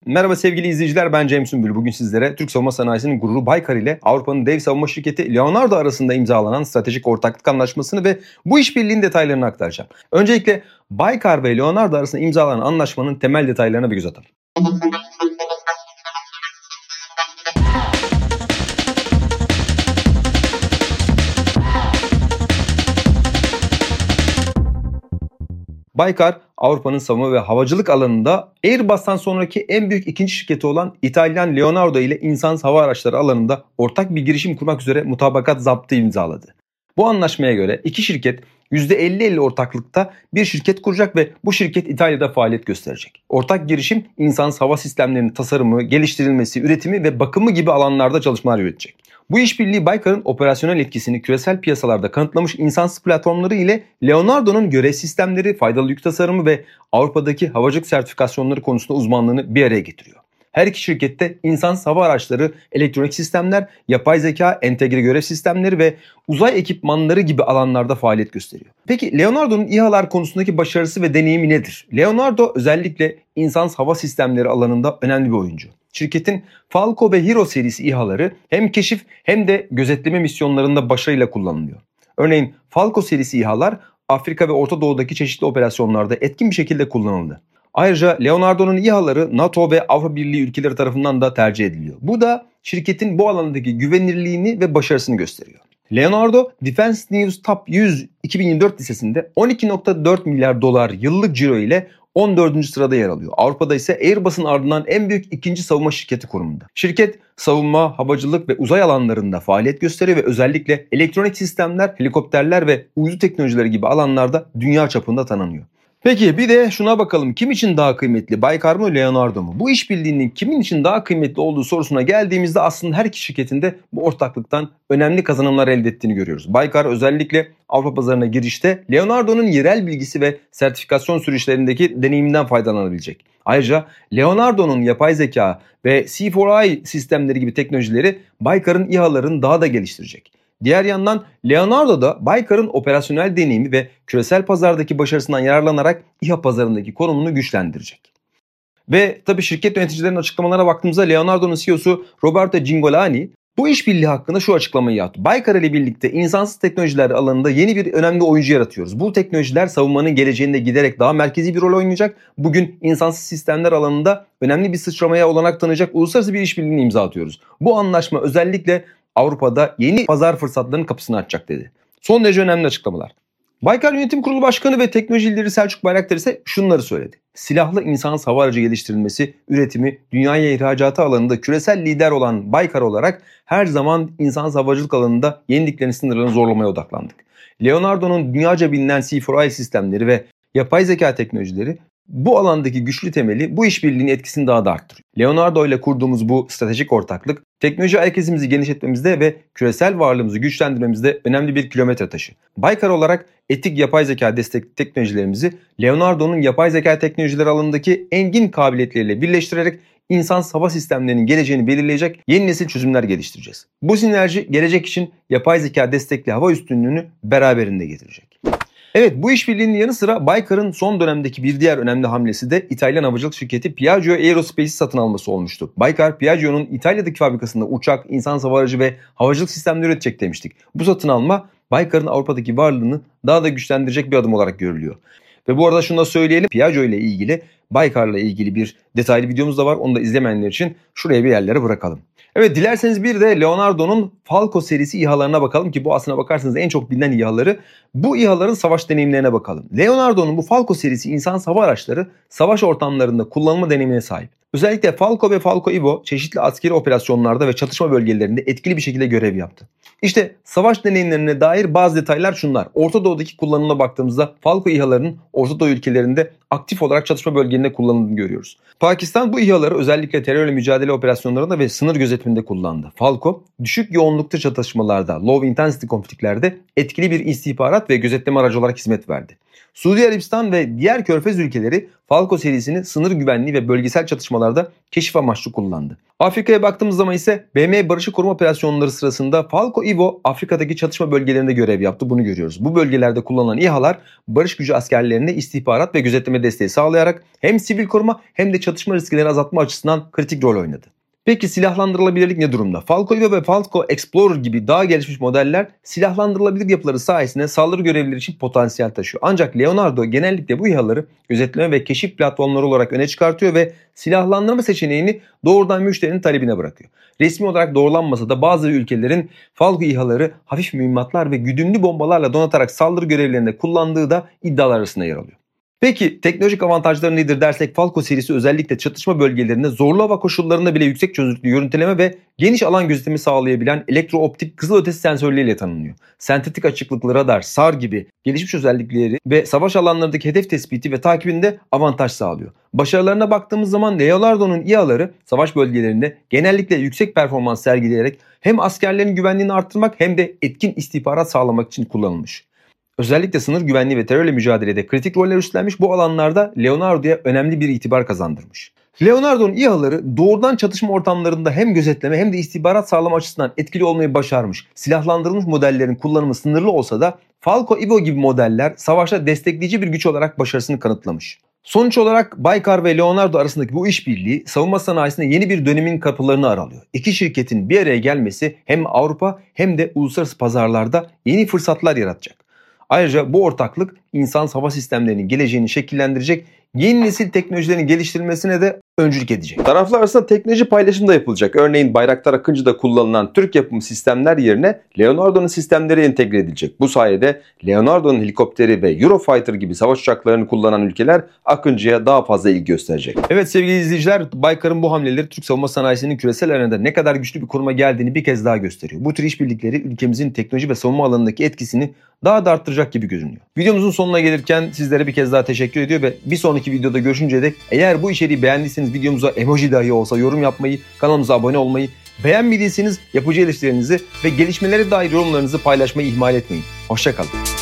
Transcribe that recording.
Merhaba sevgili izleyiciler, ben Cem Sümbül. Bugün sizlere Türk savunma sanayisinin gururu Baykar ile Avrupa'nın dev savunma şirketi Leonardo arasında imzalanan stratejik ortaklık anlaşmasını ve bu işbirliğinin detaylarını aktaracağım. Öncelikle Baykar ve Leonardo arasında imzalanan anlaşmanın temel detaylarına bir göz atalım. Baykar, Avrupa'nın savunma ve havacılık alanında Airbus'tan sonraki en büyük ikinci şirketi olan İtalyan Leonardo ile insansız hava araçları alanında ortak bir girişim kurmak üzere mutabakat zaptı imzaladı. Bu anlaşmaya göre iki şirket %50-50 ortaklıkta bir şirket kuracak ve bu şirket İtalya'da faaliyet gösterecek. Ortak girişim insansız hava sistemlerinin tasarımı, geliştirilmesi, üretimi ve bakımı gibi alanlarda çalışmalar yürütecek. Bu işbirliği Baykar'ın operasyonel etkisini küresel piyasalarda kanıtlamış insansız platformları ile Leonardo'nun görev sistemleri, faydalı yük tasarımı ve Avrupa'daki havacılık sertifikasyonları konusunda uzmanlığını bir araya getiriyor. Her iki şirkette insansız hava araçları, elektronik sistemler, yapay zeka, entegre görev sistemleri ve uzay ekipmanları gibi alanlarda faaliyet gösteriyor. Peki Leonardo'nun İHA'lar konusundaki başarısı ve deneyimi nedir? Leonardo özellikle insansız hava sistemleri alanında önemli bir oyuncu. Şirketin Falco ve Hero serisi İHA'ları hem keşif hem de gözetleme misyonlarında başarıyla kullanılıyor. Örneğin Falco serisi İHA'lar Afrika ve Orta Doğu'daki çeşitli operasyonlarda etkin bir şekilde kullanıldı. Ayrıca Leonardo'nun İHA'ları NATO ve Avrupa Birliği ülkeleri tarafından da tercih ediliyor. Bu da şirketin bu alandaki güvenilirliğini ve başarısını gösteriyor. Leonardo, Defense News Top 100 2024 listesinde 12,4 milyar dolar yıllık ciro ile 14. sırada yer alıyor. Avrupa'da ise Airbus'un ardından en büyük ikinci savunma şirketi konumunda. Şirket savunma, havacılık ve uzay alanlarında faaliyet gösteriyor ve özellikle elektronik sistemler, helikopterler ve uydu teknolojileri gibi alanlarda dünya çapında tanınıyor. Peki bir de şuna bakalım, kim için daha kıymetli, Baykar mı Leonardo mu? Bu işbirliğinin kimin için daha kıymetli olduğu sorusuna geldiğimizde aslında her iki şirketin de bu ortaklıktan önemli kazanımlar elde ettiğini görüyoruz. Baykar özellikle Avrupa pazarına girişte Leonardo'nun yerel bilgisi ve sertifikasyon süreçlerindeki deneyiminden faydalanabilecek. Ayrıca Leonardo'nun yapay zeka ve C4I sistemleri gibi teknolojileri Baykar'ın İHA'larını daha da geliştirecek. Diğer yandan Leonardo da Baykar'ın operasyonel deneyimi ve küresel pazardaki başarısından yararlanarak İHA pazarındaki konumunu güçlendirecek. Ve tabii şirket yöneticilerinin açıklamalarına baktığımızda Leonardo'nun CEO'su Roberto Cingolani bu işbirliği hakkında şu açıklamayı yaptı. Baykar ile birlikte insansız teknolojiler alanında yeni bir önemli oyuncu yaratıyoruz. Bu teknolojiler savunmanın geleceğinde giderek daha merkezi bir rol oynayacak. Bugün insansız sistemler alanında önemli bir sıçramaya olanak tanıyacak uluslararası bir işbirliğine imza atıyoruz. Bu anlaşma özellikle Avrupa'da yeni pazar fırsatlarının kapısını açacak dedi. Son derece önemli açıklamalar. Baykar Yönetim Kurulu Başkanı ve teknoloji lideri Selçuk Bayraktar ise şunları söyledi. Silahlı insansız hava aracı geliştirilmesi, üretimi, dünyaya ihracatı alanında küresel lider olan Baykar olarak her zaman insansız havacılık alanında yenildiklerinin sınırlarını zorlamaya odaklandık. Leonardo'nun dünyaca bilinen C4I sistemleri ve yapay zeka teknolojileri bu alandaki güçlü temeli bu işbirliğinin etkisini daha da arttırıyor. Leonardo ile kurduğumuz bu stratejik ortaklık teknoloji herkesimizi genişletmemizde ve küresel varlığımızı güçlendirmemizde önemli bir kilometre taşı. Baykar olarak etik yapay zeka destekli teknolojilerimizi Leonardo'nun yapay zeka teknolojileri alanındaki engin kabiliyetleriyle birleştirerek insansız hava sistemlerinin geleceğini belirleyecek yeni nesil çözümler geliştireceğiz. Bu sinerji gelecek için yapay zeka destekli hava üstünlüğünü beraberinde getirecek. Evet, bu işbirliğinin yanı sıra Baykar'ın son dönemdeki bir diğer önemli hamlesi de İtalyan havacılık şirketi Piaggio Aerospace'i satın alması olmuştu. Baykar, Piaggio'nun İtalya'daki fabrikasında uçak, insansız hava aracı ve havacılık sistemleri üretecek demiştik. Bu satın alma Baykar'ın Avrupa'daki varlığını daha da güçlendirecek bir adım olarak görülüyor. Ve bu arada şunu da söyleyelim, Piaggio ile ilgili, Baykar'la ilgili bir detaylı videomuz da var. Onu da izlemeyenler için şuraya bir yerlere bırakalım. Evet, dilerseniz bir de Leonardo'nun Falco serisi İHA'larına bakalım ki bu aslına bakarsanız en çok bilinen İHA'ları. Bu İHA'ların savaş deneyimlerine bakalım. Leonardo'nun bu Falco serisi insansız hava araçları savaş ortamlarında kullanılma deneyimine sahip. Özellikle Falco ve Falco Evo çeşitli askeri operasyonlarda ve çatışma bölgelerinde etkili bir şekilde görev yaptı. İşte savaş deneyimlerine dair bazı detaylar şunlar. Orta Doğu'daki kullanımına baktığımızda Falco İHA'larının Orta Doğu ülkelerinde aktif olarak çatışma bölgelerinde kullanıldığını görüyoruz. Pakistan bu İHA'ları özellikle terörle mücadele operasyonlarında ve sınır gözetiminde kullandı. Falco, düşük yoğunlukta çatışmalarda, low intensity konfliklerde etkili bir istihbarat ve gözetleme aracı olarak hizmet verdi. Suudi Arabistan ve diğer körfez ülkeleri Falco serisini sınır güvenliği ve bölgesel çatışmalarda keşif amaçlı kullandı. Afrika'ya baktığımız zaman ise BM Barışı Koruma Operasyonları sırasında Falco Ivo Afrika'daki çatışma bölgelerinde görev yaptı. Bunu görüyoruz. Bu bölgelerde kullanılan İHA'lar barış gücü askerlerine istihbarat ve gözetleme desteği sağlayarak hem sivil koruma hem de çatışma risklerini azaltma açısından kritik rol oynadı. Peki silahlandırılabilirlik ne durumda? Falco Ivo ve Falco Explorer gibi daha gelişmiş modeller silahlandırılabilir yapıları sayesinde saldırı görevlileri için potansiyel taşıyor. Ancak Leonardo genellikle bu İHA'ları gözetleme ve keşif platformları olarak öne çıkartıyor ve silahlandırma seçeneğini doğrudan müşterinin talebine bırakıyor. Resmi olarak doğrulanmasa da bazı ülkelerin Falco İHA'ları hafif mühimmatlar ve güdümlü bombalarla donatarak saldırı görevlerinde kullandığı da iddialar arasında yer alıyor. Peki teknolojik avantajları nedir dersek Falco serisi özellikle çatışma bölgelerinde zorlu hava koşullarında bile yüksek çözünürlüklü görüntüleme ve geniş alan gözetimi sağlayabilen elektrooptik kızılötesi sensörleriyle tanınıyor. Sentetik açıklıklı radar, SAR gibi gelişmiş özellikleri ve savaş alanlarındaki hedef tespiti ve takibinde avantaj sağlıyor. Başarılarına baktığımız zaman Leonardo'nun İHA'ları savaş bölgelerinde genellikle yüksek performans sergileyerek hem askerlerin güvenliğini arttırmak hem de etkin istihbarat sağlamak için kullanılmış. Özellikle sınır güvenliği ve terörle mücadelede kritik roller üstlenmiş bu alanlarda Leonardo'ya önemli bir itibar kazandırmış. Leonardo'nun İHA'ları doğrudan çatışma ortamlarında hem gözetleme hem de istihbarat sağlama açısından etkili olmayı başarmış. Silahlandırılmış modellerin kullanımı sınırlı olsa da Falco Ivo gibi modeller savaşta destekleyici bir güç olarak başarısını kanıtlamış. Sonuç olarak Baykar ve Leonardo arasındaki bu işbirliği savunma sanayisinde yeni bir dönemin kapılarını aralıyor. İki şirketin bir araya gelmesi hem Avrupa hem de uluslararası pazarlarda yeni fırsatlar yaratacak. Ayrıca bu ortaklık insan hava sistemlerinin geleceğini şekillendirecek yeni nesil teknolojilerin geliştirilmesine de öncülük edecek. Taraflar arasında teknoloji paylaşımı da yapılacak. Örneğin Bayraktar Akıncı'da kullanılan Türk yapımı sistemler yerine Leonardo'nun sistemleri entegre edilecek. Bu sayede Leonardo'nun helikopteri ve Eurofighter gibi savaş uçaklarını kullanan ülkeler Akıncı'ya daha fazla ilgi gösterecek. Evet sevgili izleyiciler, Baykar'ın bu hamleleri Türk savunma sanayisinin küresel arenada ne kadar güçlü bir konuma geldiğini bir kez daha gösteriyor. Bu tür işbirlikleri ülkemizin teknoloji ve savunma alanındaki etkisini daha da arttıracak gibi görünüyor. Videomuzun sonuna gelirken sizlere bir kez daha teşekkür ediyor ve bir sonraki videoda görüşünceye dek eğer bu içeriği beğendiyseniz videomuza emoji dahi olsa yorum yapmayı, kanalımıza abone olmayı, beğenmediyseniz yapıcı eleştirilerinizi ve gelişmelere dair yorumlarınızı paylaşmayı ihmal etmeyin. Hoşça kalın.